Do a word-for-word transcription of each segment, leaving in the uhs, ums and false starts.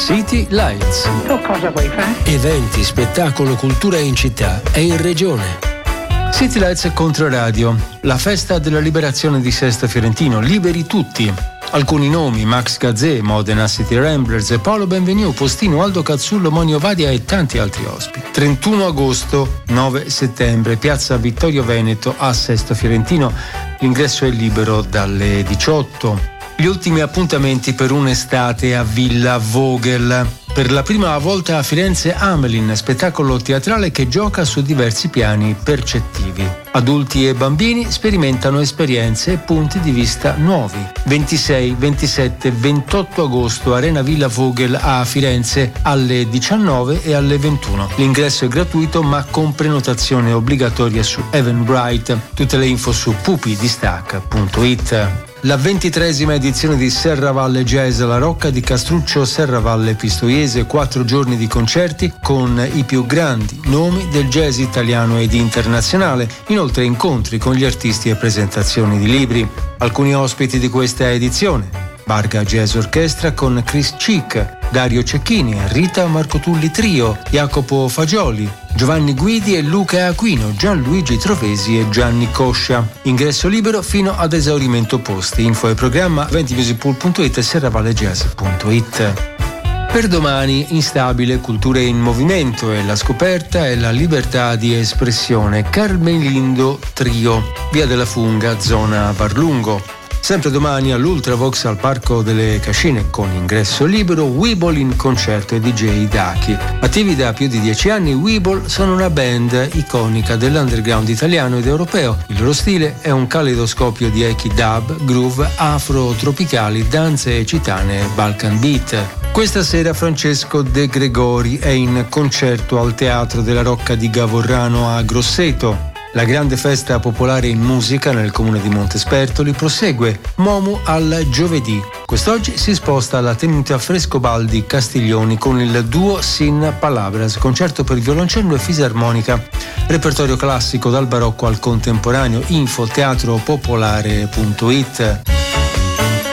City Lights. Tu cosa vuoi fare? Eventi, spettacolo, cultura in città e in regione. City Lights Controradio, la festa della liberazione di Sesto Fiorentino, liberi tutti. Alcuni nomi: Max Gazzè, Modena City Ramblers, Paolo Benvenu, Postino, Aldo Cazzullo, Monio Vadia e tanti altri ospiti. trentuno agosto, nove settembre, piazza Vittorio Veneto a Sesto Fiorentino. L'ingresso è libero dalle diciotto. Gli ultimi appuntamenti per un'estate a Villa Vogel. Per la prima volta a Firenze Amelin, spettacolo teatrale che gioca su diversi piani percettivi. Adulti e bambini sperimentano esperienze e punti di vista nuovi. ventisei, ventisette, ventotto agosto, Arena Villa Vogel a Firenze alle diciannove e alle ventuno. L'ingresso è gratuito ma con prenotazione obbligatoria su Eventbrite. Tutte le info su pupidistac punto it. La ventitreesima edizione di Serravalle Jazz alla Rocca di Castruccio Serravalle Pistoiese, quattro giorni di concerti con i più grandi nomi del jazz italiano ed internazionale, inoltre incontri con gli artisti e presentazioni di libri. Alcuni ospiti di questa edizione: Barga Jazz Orchestra con Chris Cic, Dario Cecchini, Rita Marcotulli Trio, Jacopo Fagioli, Giovanni Guidi e Luca Aquino, Gianluigi Trovesi e Gianni Coscia. Ingresso libero fino ad esaurimento posti. Info e programma eventimusicpool punto it e serravallegjazz punto it. Per domani, instabile, culture in movimento e la scoperta e la libertà di espressione. Carmelindo Trio, Via della Funga, zona Varlungo. Sempre domani all'Ultravox al Parco delle Cascine con ingresso libero, Weeble in concerto e D J Daki. Attivi da più di dieci anni, Weeble sono una band iconica dell'underground italiano ed europeo. Il loro stile è un caleidoscopio di echi dub, groove, afro-tropicali, danze gitane e Balkan beat. Questa sera Francesco De Gregori è in concerto al Teatro della Rocca di Gavorrano a Grosseto. La grande festa popolare in musica nel comune di Montespertoli prosegue, Momu al giovedì. Quest'oggi si sposta alla tenuta Frescobaldi Castiglioni con il duo Sin Palabras, concerto per violoncello e fisarmonica. Repertorio classico dal barocco al contemporaneo. Info teatropopolare punto it.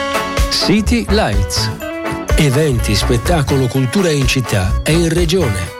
City Lights. Eventi, spettacolo, cultura in città e in regione.